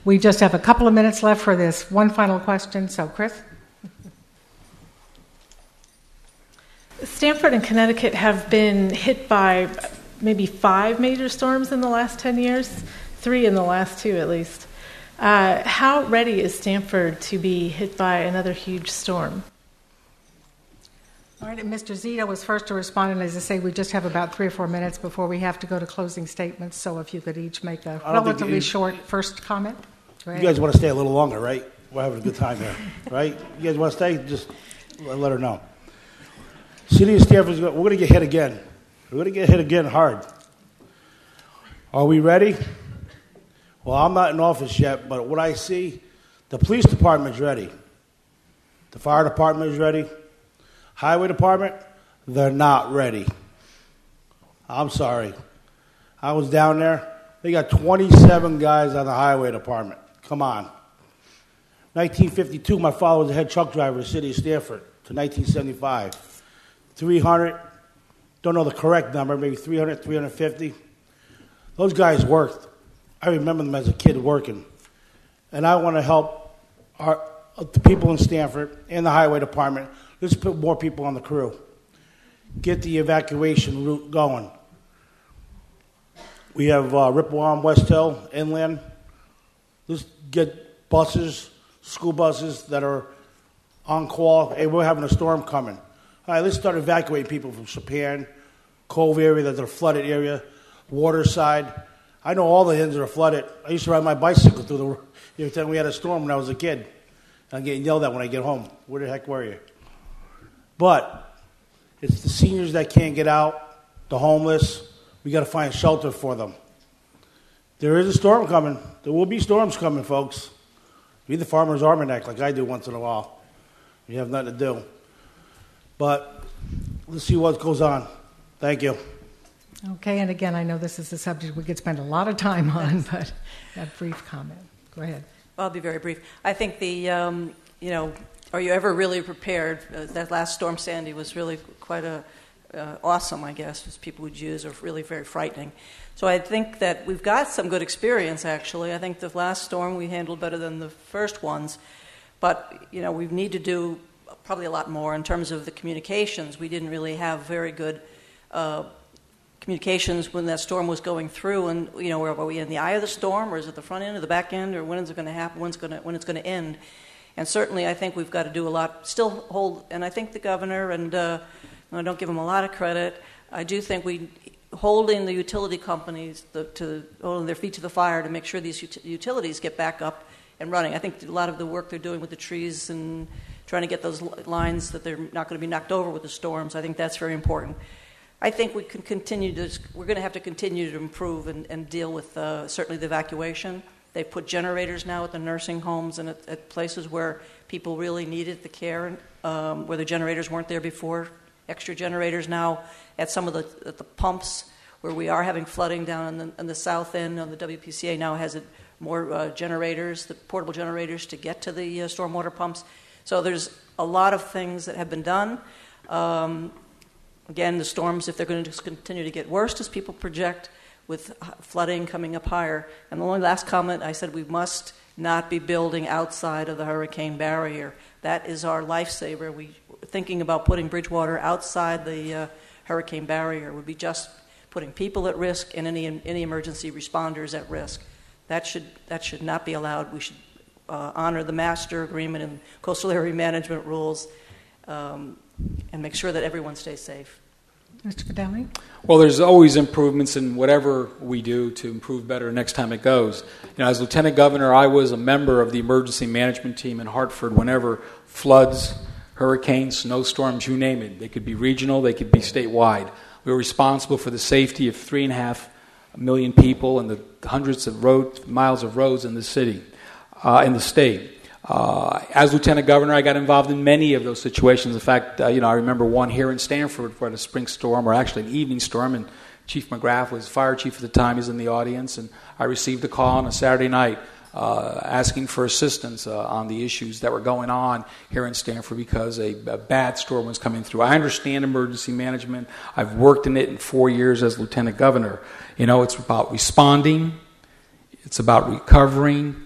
We just have a couple of minutes left for this one final question. So, Chris? Stamford and Connecticut have been hit by maybe 5 major storms in the last 10 years, 3 in the last 2 at least. How ready is Stamford to be hit by another huge storm? All right, and Mr. Zito was first to respond, and as I say, we just have about 3 or 4 minutes before we have to go to closing statements, so if you could each make a relatively short first comment. You guys want to stay a little longer, right? We're having a good time here, right? You guys want to stay? Just let her know. City of Stamford, we're going to get hit again. We're going to get hit again hard. Are we ready? Well, I'm not in office yet, but what I see, the police department's ready. The fire department is ready. Highway department, they're not ready. I'm sorry. I was down there. They got 27 guys on the highway department. Come on. 1952, my father was the head truck driver of the city of Stamford to 1975. 300, don't know the correct number, maybe 300, 350. Those guys worked. I remember them as a kid working. And I want to help the people in Stamford and the highway department. Let's put more people on the crew. Get the evacuation route going. We have Ripawam, West Hill, Inland. Let's get buses, school buses that are on call. Hey, we're having a storm coming. All right, let's start evacuating people from Chapin, Cove area, that's a flooded area, Waterside. I know all the ends that are flooded. I used to ride my bicycle through every time we had a storm when I was a kid. I'm getting yelled at when I get home. Where the heck were you? But it's the seniors that can't get out, the homeless. We got to find shelter for them. There is a storm coming. There will be storms coming, folks. Read the Farmer's Almanac like I do once in a while. You have nothing to do. But let's see what goes on. Thank you. Okay, and again, I know this is a subject we could spend a lot of time on, but a brief comment. Go ahead. I'll be very brief. I think are you ever really prepared? That last storm, Sandy, was really quite awesome, I guess, as people would use, or really very frightening. So I think that we've got some good experience, actually. I think the last storm we handled better than the first ones. But, we need to do probably a lot more in terms of the communications. We didn't really have very good communications when that storm was going through, and were we in the eye of the storm, or is it the front end or the back end, or when is it going to happen, when it's going to end? And certainly I think we've got to do a lot, still hold, and I think the governor, and I don't give him a lot of credit, I do think holding the utility companies holding their feet to the fire to make sure these utilities get back up and running. I think a lot of the work they're doing with the trees and trying to get those lines that they're not going to be knocked over with the storms, I think that's very important. I think we're going to have to continue to improve and deal with certainly the evacuation. They've put generators now at the nursing homes and at places where people really needed the care, where the generators weren't there before. Extra generators now at some of the pumps where we are having flooding down on the south end. On the WPCA now has more generators, the portable generators to get to the stormwater pumps. So there's a lot of things that have been done. Again, the storms, if they're going to just continue to get worse as people project, with flooding coming up higher. And the only last comment, I said we must not be building outside of the hurricane barrier. That is our lifesaver. Thinking about putting Bridgewater outside the hurricane barrier would be just putting people at risk and any emergency responders at risk. That should not be allowed. We should honor the master agreement and coastal area management rules and make sure that everyone stays safe. Mr. Fideli? Well, there's always improvements in whatever we do to improve better next time it goes. As Lieutenant Governor, I was a member of the emergency management team in Hartford whenever floods, hurricanes, snowstorms, you name it. They could be regional, they could be statewide. We were responsible for the safety of 3.5 million people and the hundreds of miles of roads in the city, in the state. As Lieutenant Governor, I got involved in many of those situations. In fact, I remember one here in Stamford for a spring storm, or actually an evening storm, and Chief McGrath was fire chief at the time. He's in the audience, and I received a call on a Saturday night asking for assistance on the issues that were going on here in Stamford because a bad storm was coming through. I understand emergency management. I've worked in it in 4 years as Lieutenant Governor. It's about responding. It's about recovering.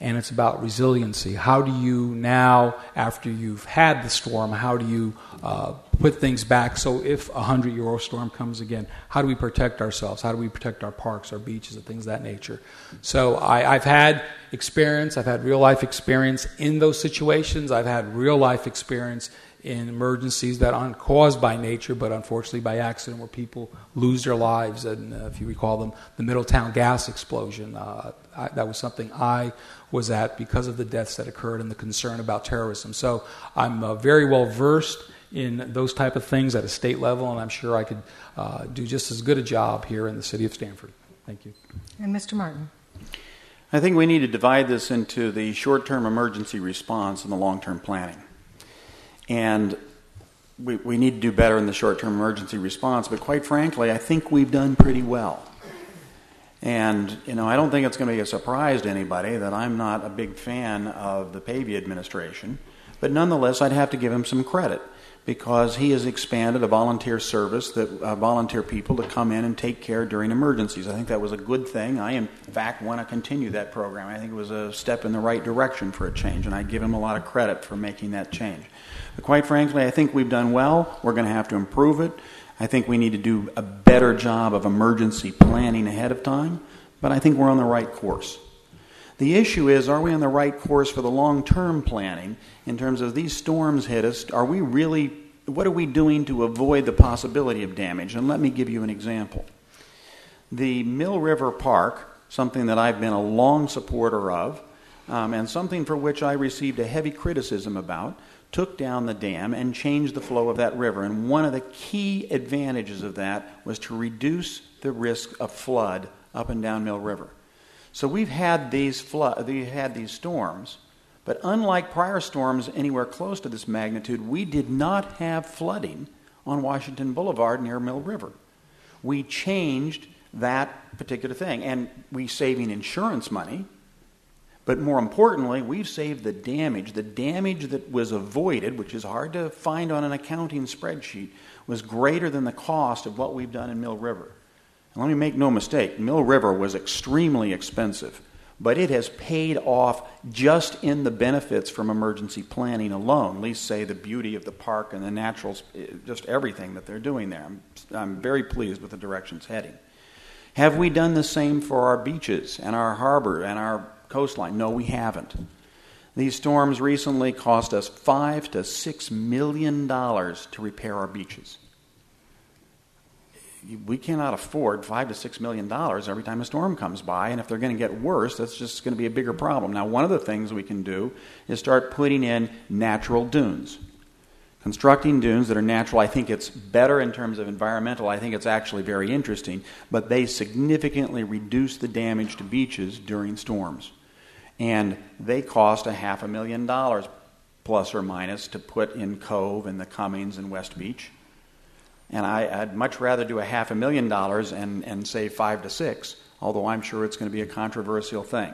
and it's about resiliency. How do you now, after you've had the storm, how do you put things back so if a 100-year-old storm comes again, how do we protect ourselves? How do we protect our parks, our beaches, and things of that nature? So I've had experience. I've had real-life experience in those situations. I've had real-life experience in emergencies that aren't caused by nature, but unfortunately by accident, where people lose their lives. And if you recall them, the Middletown gas explosion, that was something I was at because of the deaths that occurred and the concern about terrorism. So I'm very well versed in those type of things at a state level, and I'm sure I could do just as good a job here in the city of Stamford. Thank you. And Mr. Martin. I think we need to divide this into the short-term emergency response and the long-term planning. And we need to do better in the short-term emergency response, but quite frankly, I think we've done pretty well. And, I don't think it's going to be a surprise to anybody that I'm not a big fan of the Pavey administration, but nonetheless, I'd have to give him some credit because he has expanded a volunteer service that volunteer people to come in and take care during emergencies. I think that was a good thing. I, in fact, want to continue that program. I think it was a step in the right direction for a change, and I give him a lot of credit for making that change. But quite frankly, I think we've done well. We're going to have to improve it. I think we need to do a better job of emergency planning ahead of time, but I think we're on the right course. The issue is, are we on the right course for the long-term planning in terms of these storms hit us? What are we doing to avoid the possibility of damage? And let me give you an example. The Mill River Park, something that I've been a long supporter of, and something for which I received a heavy criticism about, took down the dam and changed the flow of that river. And one of the key advantages of that was to reduce the risk of flood up and down Mill River. So we've had these storms, but unlike prior storms anywhere close to this magnitude, we did not have flooding on Washington Boulevard near Mill River. We changed that particular thing, and we're saving insurance money, but more importantly, we've saved the damage. The damage that was avoided, which is hard to find on an accounting spreadsheet, was greater than the cost of what we've done in Mill River. And let me make no mistake, Mill River was extremely expensive, but it has paid off just in the benefits from emergency planning alone, at least say the beauty of the park and the naturals, just everything that they're doing there. I'm very pleased with the direction it's heading. Have we done the same for our beaches and our harbor and our coastline? No, we haven't. These storms recently cost us $5 to $6 million to repair our beaches. We cannot afford $5 to $6 million every time a storm comes by, and if they're going to get worse, that's just going to be a bigger problem. Now, one of the things we can do is start putting in natural dunes. Constructing dunes that are natural, I think it's better in terms of environmental. I think it's actually very interesting, but they significantly reduce the damage to beaches during storms. And they cost $500,000 plus or minus to put in Cove and the Cummings and West Beach. And I'd much rather do $500,000 and save 5 to 6, although I'm sure it's going to be a controversial thing.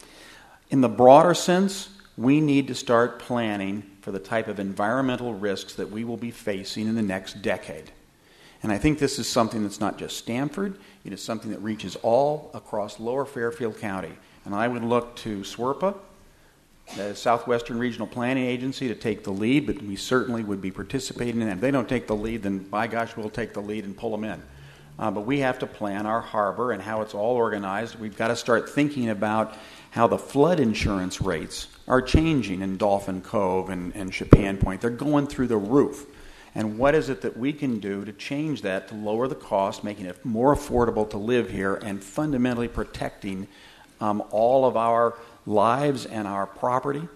In the broader sense, we need to start planning for the type of environmental risks that we will be facing in the next decade. And I think this is something that's not just Stamford, it is something that reaches all across Lower Fairfield County. And I would look to SWRPA, the Southwestern Regional Planning Agency, to take the lead, but we certainly would be participating in that. If they don't take the lead, then by gosh, we'll take the lead and pull them in. But we have to plan our harbor and how it's all organized. We've got to start thinking about how the flood insurance rates are changing in Dolphin Cove and Chapin Point. They're going through the roof. And what is it that we can do to change that, to lower the cost, making it more affordable to live here, and fundamentally protecting all of our lives and our property?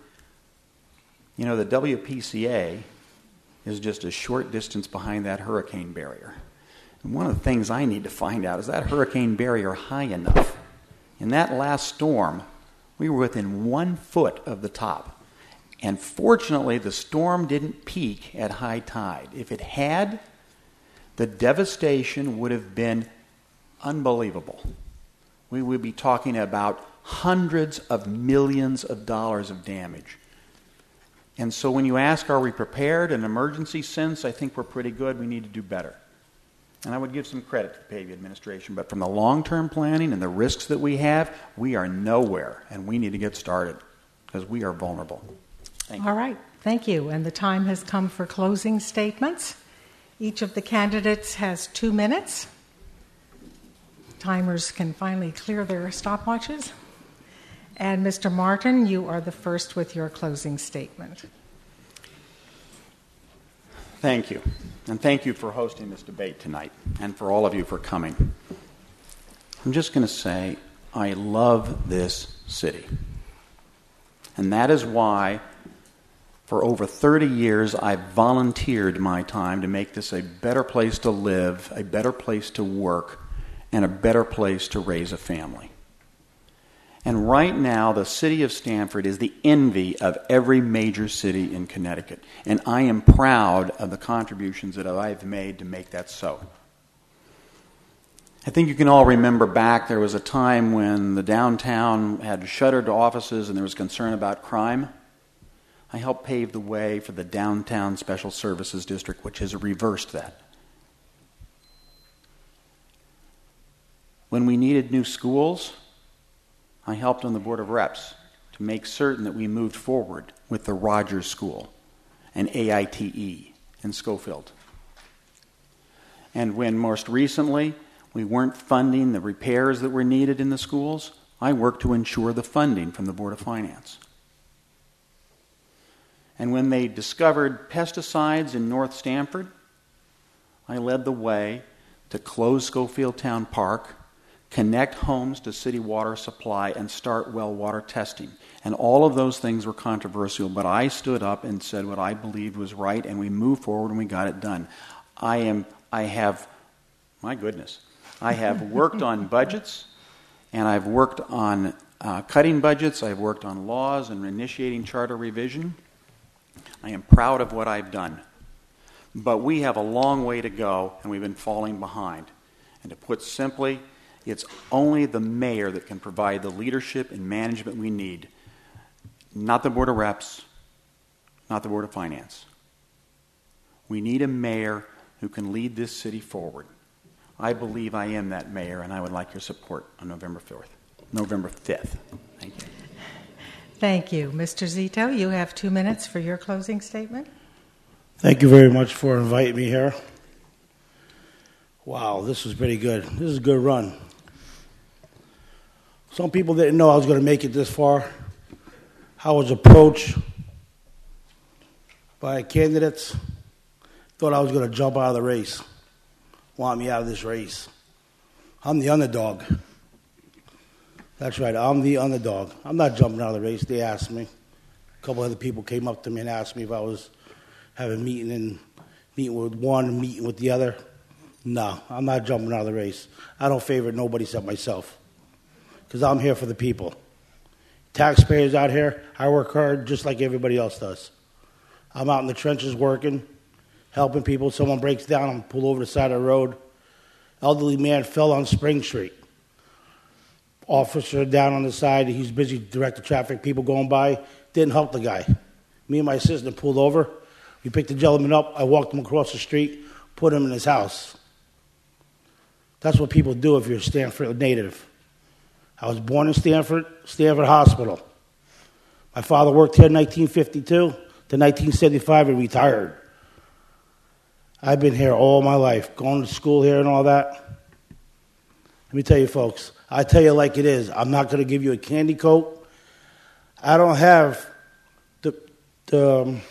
The WPCA is just a short distance behind that hurricane barrier. And one of the things I need to find out is that hurricane barrier high enough. In that last storm, we were within 1 foot of the top. And fortunately, the storm didn't peak at high tide. If it had, the devastation would have been unbelievable. We would be talking about hundreds of millions of dollars of damage. And so when you ask, are we prepared in an emergency sense, I think we're pretty good. We need to do better. And I would give some credit to the Pavey administration, but from the long-term planning and the risks that we have, we are nowhere, and we need to get started because we are vulnerable. Thank you. All right, thank you. And the time has come for closing statements. Each of the candidates has 2 minutes. Timers can finally clear their stopwatches. And Mr. Martin, you are the first with your closing statement. Thank you. And thank you for hosting this debate tonight and for all of you for coming. I'm just going to say I love this city. And that is why for over 30 years I've volunteered my time to make this a better place to live, a better place to work, and a better place to raise a family. And right now, the city of Stamford is the envy of every major city in Connecticut. And I am proud of the contributions that I've made to make that so. I think you can all remember back, there was a time when the downtown had shuttered offices and there was concern about crime. I helped pave the way for the Downtown Special Services District, which has reversed that. When we needed new schools, I helped on the Board of Reps to make certain that we moved forward with the Rogers School and AITE in Schofield. And when most recently we weren't funding the repairs that were needed in the schools, I worked to ensure the funding from the Board of Finance. And when they discovered pesticides in North Stamford, I led the way to close Schofield Town Park, connect homes to city water supply, and start well water testing. And all of those things were controversial, but I stood up and said what I believed was right, and we moved forward and we got it done. I have worked on budgets, and I've worked on cutting budgets. I've worked on laws and initiating charter revision. I am proud of what I've done. But we have a long way to go, and we've been falling behind. And to put simply, it's only the mayor that can provide the leadership and management we need, not the Board of Reps, not the Board of Finance. We need a mayor who can lead this city forward. I believe I am that mayor, and I would like your support on November 5th. Thank you. Thank you. Mr. Zito, you have 2 minutes for your closing statement. Thank you very much for inviting me here. Wow, this was pretty good. This is a good run. Some people didn't know I was going to make it this far. I was approached by candidates, thought I was going to jump out of the race, want me out of this race. I'm the underdog. That's right, I'm the underdog. I'm not jumping out of the race. They asked me. A couple other people came up to me and asked me if I was having a meeting with one and meeting with the other. No, I'm not jumping out of the race. I don't favor nobody except myself because I'm here for the people. Taxpayers out here, I work hard just like everybody else does. I'm out in the trenches working, helping people. Someone breaks down, I'm pulled over the side of the road. Elderly man fell on Spring Street. Officer down on the side, he's busy directing traffic, people going by, didn't help the guy. Me and my assistant pulled over. We picked the gentleman up. I walked him across the street, put him in his house. That's what people do if you're a Stamford native. I was born in Stamford Hospital. My father worked here in 1952 to 1975 and retired. I've been here all my life, going to school here and all that. Let me tell you, folks, I tell you like it is. I'm not going to give you a candy coat. I don't have the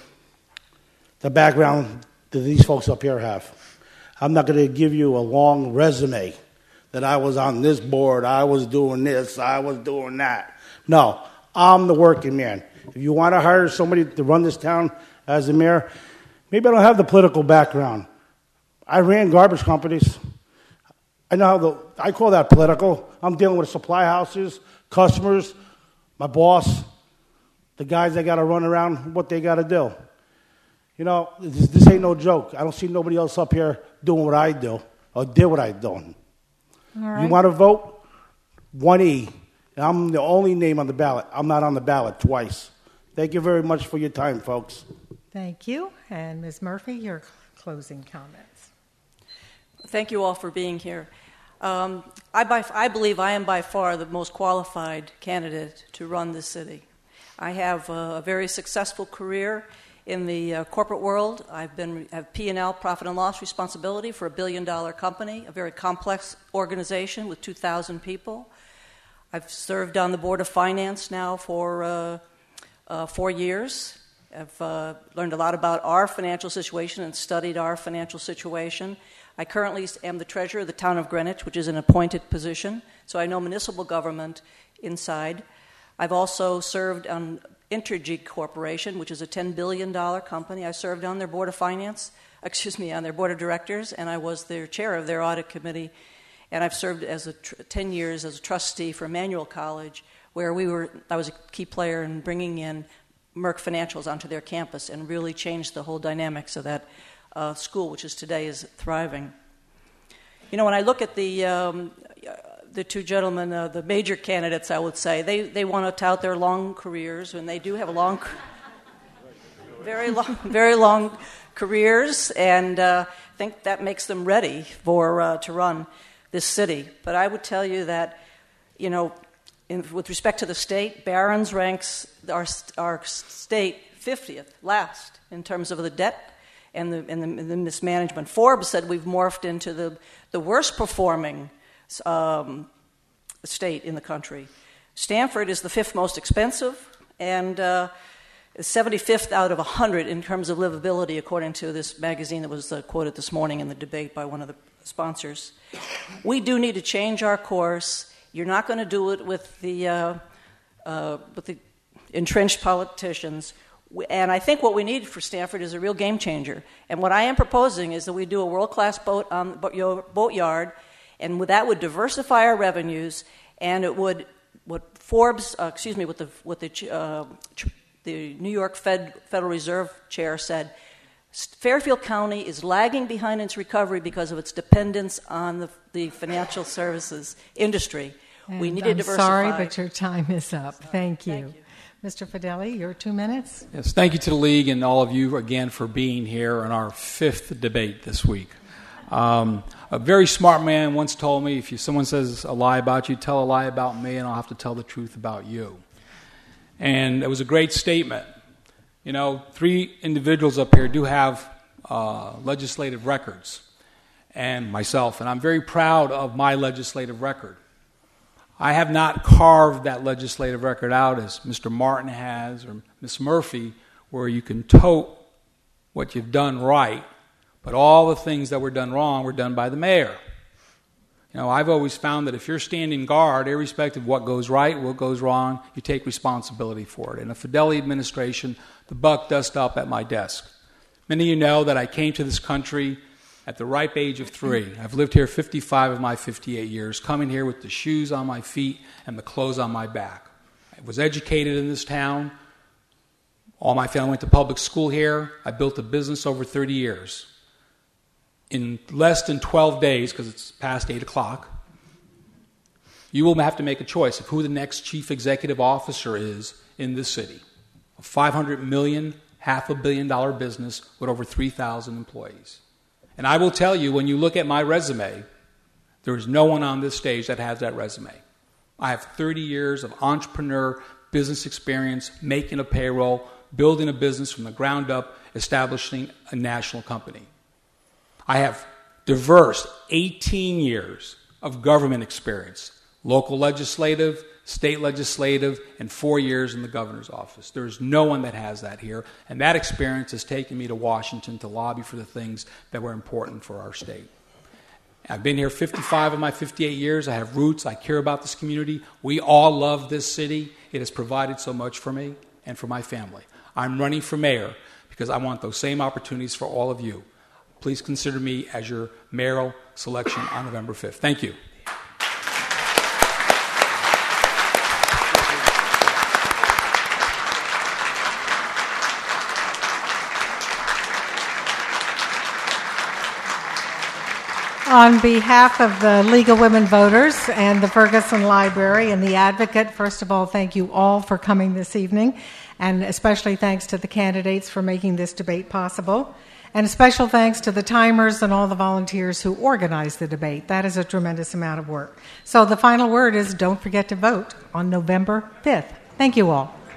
background that these folks up here have. I'm not going to give you a long resume that I was on this board, I was doing this, I was doing that. No, I'm the working man. If you want to hire somebody to run this town as a mayor, maybe I don't have the political background. I ran garbage companies. I know how I call that political. I'm dealing with supply houses, customers, my boss, the guys that got to run around, what they got to do. You know, this ain't no joke. I don't see nobody else up here doing what I do or did what I done. All right. You want to vote? 1E. And I'm the only name on the ballot. I'm not on the ballot twice. Thank you very much for your time, folks. Thank you. And Ms. Murphy, your closing comments. Thank you all for being here. I believe I am by far the most qualified candidate to run this city. I have a very successful career in the corporate world. I have P&L, profit and loss responsibility for a $1 billion company, a very complex organization with 2,000 people. I've served on the Board of Finance now for 4 years. I've learned a lot about our financial situation and studied our financial situation. I currently am the treasurer of the town of Greenwich, which is an appointed position, so I know municipal government inside. I've also served on Intergy Corporation, which is a $10 billion company. I served on their board of finance, on their board of directors, and I was their chair of their audit committee. And I've served as 10 years as a trustee for Emmanuel College, where I was a key player in bringing in Merck Financials onto their campus and really changed the whole dynamics of that school, which today is thriving. You know, when I look at the two gentlemen, the major candidates, I would say, they want to tout their long careers, and they do have very long careers, and I think that makes them ready to run this city. But I would tell you that, you know, with respect to the state, Barron's ranks our state 50th last in terms of the debt and the mismanagement. Forbes said we've morphed into the worst performing state in the country. Stanford is the 5th most expensive and 75th out of 100 in terms of livability, according to this magazine that was quoted this morning in the debate by one of the sponsors. We do need to change our course. You're not going to do it with the entrenched politicians. And I think what we need for Stanford is a real game changer. And what I am proposing is that we do a world-class boatyard, and that would diversify our revenues, and it would what the New York Federal Reserve chair said. Fairfield County is lagging behind its recovery because of its dependence on the financial services industry. And we need to diversify. I'm sorry, but your time is up. Thank you. Mr. Fedeli, your 2 minutes. Yes, thank you to the League and all of you again for being here on our 5th debate this week. A very smart man once told me, if someone says a lie about you, tell a lie about me, and I'll have to tell the truth about you. And it was a great statement. You know, 3 individuals up here do have legislative records, and myself, and I'm very proud of my legislative record. I have not carved that legislative record out as Mr. Martin has or Ms. Murphy, where you can tote what you've done right, but all the things that were done wrong were done by the mayor. You know, I've always found that if you're standing guard, irrespective of what goes right, what goes wrong, you take responsibility for it. In the Fedeli administration, the buck does stop at my desk. Many of you know that I came to this country at the ripe age of 3. I've lived here 55 of my 58 years, coming here with the shoes on my feet and the clothes on my back. I was educated in this town. All my family went to public school here. I built a business over 30 years. In less than 12 days, because it's past 8 o'clock, you will have to make a choice of who the next chief executive officer is in this city. A $500 million, $500 million business with over 3,000 employees. And I will tell you, when you look at my resume, there is no one on this stage that has that resume. I have 30 years of entrepreneur business experience, making a payroll, building a business from the ground up, establishing a national company. I have diverse 18 years of government experience, local legislative, state legislative, and 4 years in the governor's office. There is no one that has that here, and that experience has taken me to Washington to lobby for the things that were important for our state. I've been here 55 of my 58 years. I have roots. I care about this community. We all love this city. It has provided so much for me and for my family. I'm running for mayor because I want those same opportunities for all of you. Please consider me as your mayoral selection on November 5th. Thank you. On behalf of the League of Women Voters and the Ferguson Library and the Advocate, first of all, thank you all for coming this evening, and especially thanks to the candidates for making this debate possible. And a special thanks to the timers and all the volunteers who organized the debate. That is a tremendous amount of work. So the final word is don't forget to vote on November 5th. Thank you all.